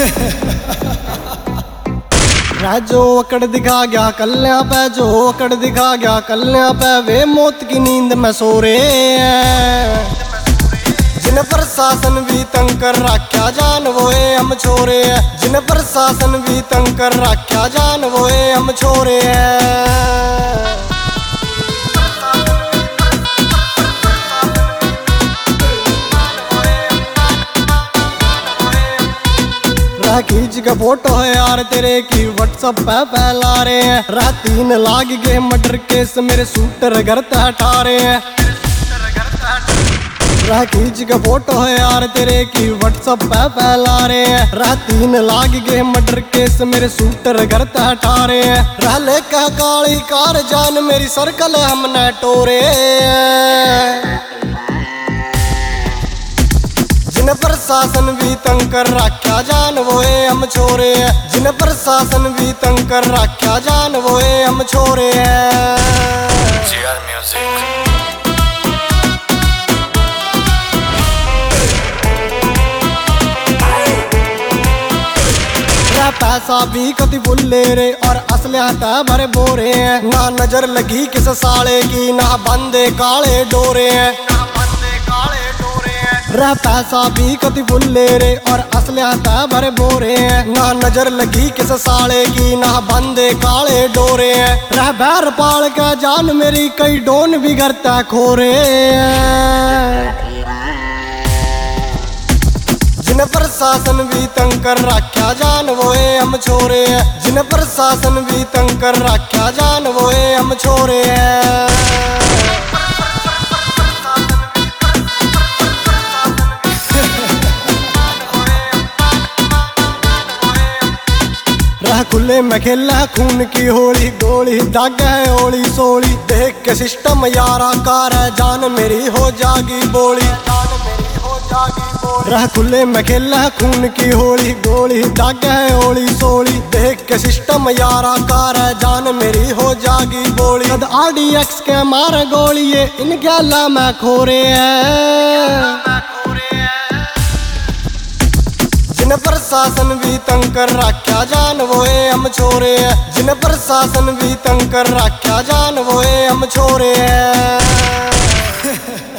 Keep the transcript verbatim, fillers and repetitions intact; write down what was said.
जो अकड़ दिखा गया कल्या पे, जो अकड़ दिखा गया कल्या पे, वे मौत की नींद में सो रहे हैं। जिन प्रशासन भी तंग कर रखा जान वो हम छोरे हैं, जिन प्रशासन भी तंग कर रखा जान वो हम छोरे हैं। खींच के फोटो है यार तेरे की व्हाट्सएप पे फैला रहे हैं। रात तीन लाग गए मर्डर केस मेरे शूटर घर तक हटा रहे हैं। रात खींच के फोटो है यार तेरे की व्हाट्सएप पे फैला रहे हैं। रात तीन लाग गए मर्डर केस मेरे शूटर घर तक हटा रहे हैं। रहले का काली कार जान मेरी सर्कल हमने टोरे। जिन प्रशासन भी तंग कर रखा जान वो हम छोरे हैं, जिन प्रशासन भी तंग कर रखा जान वो हम छोरे हैं। पैसा भी कति बुल्ले रे और असलिया भरे बोरे हैं। ना नजर लगी किस साले की ना बंदे काले डोरे हैं। रह पैसा भी कति बुल्ले रे और असलिया भरे बोरे हैं। ना नजर लगी किस साले की ना बंदे काले डोरे हैं। रह बैर पाल का जान मेरी कई डोन भी घर तक खोरे हैं। जिन प्रशासन भी तंग कर रखा जान वो हम छोरे हैं, जिन प्रशासन भी तंग कर रखा जान वो हम छोरे हैं। रह खुले में खेला खून की होली, गोली दाग है ओली सोली। देख के सिस्टम यारा कार है जान मेरी हो जागी बोली। रह खुले में खेला खून की होली, गोली दाग है ओली सोली। देख के सिस्टम यारा कार है जान मेरी हो जागी बोली। आर डी एक्स के मार गोली ये इनके अल्लाह में खोरे हैं। जिन प्रशासन भी तंग कर रखा जान वो हम छोरे हैं, जिन प्रशासन भी तंग कर रखा जान वो हम छोरे हैं।